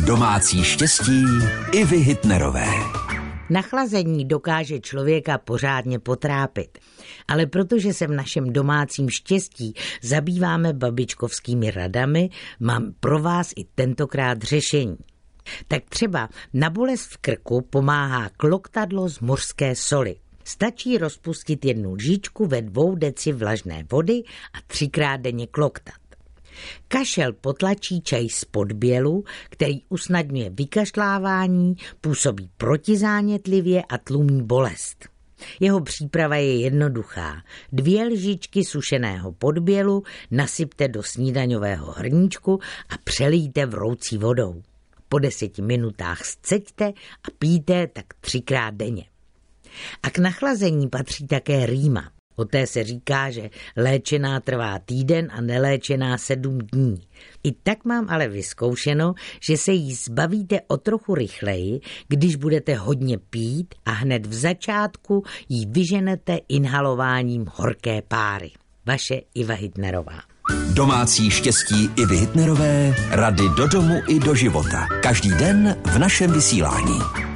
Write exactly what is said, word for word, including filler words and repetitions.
Domácí štěstí Ivy Hitnerové. Nachlazení dokáže člověka pořádně potrápit, ale protože se v našem domácím štěstí zabýváme babičkovskými radami, mám pro vás i tentokrát řešení. Tak třeba na bolest v krku pomáhá kloktadlo z mořské soli. Stačí rozpustit jednu lžičku ve dvou deci vlažné vody a třikrát denně kloktat. Kašel potlačí čaj z podbělu, který usnadňuje vykašlávání, působí protizánětlivě a tlumí bolest. Jeho příprava je jednoduchá. Dvě lžičky sušeného podbělu nasypte do snídaňového hrníčku a přelijte vroucí vodou. Po deseti minutách sceďte a pijte tak třikrát denně. A k nachlazení patří také rýma. O té se říká, že léčená trvá týden a neléčená sedm dní. I tak mám ale vyzkoušeno, že se jí zbavíte o trochu rychleji, když budete hodně pít a hned v začátku jí vyženete inhalováním horké páry. Vaše Iva Hitnerová. Domácí štěstí Ivy Hitnerové, rady do domu i do života. Každý den v našem vysílání.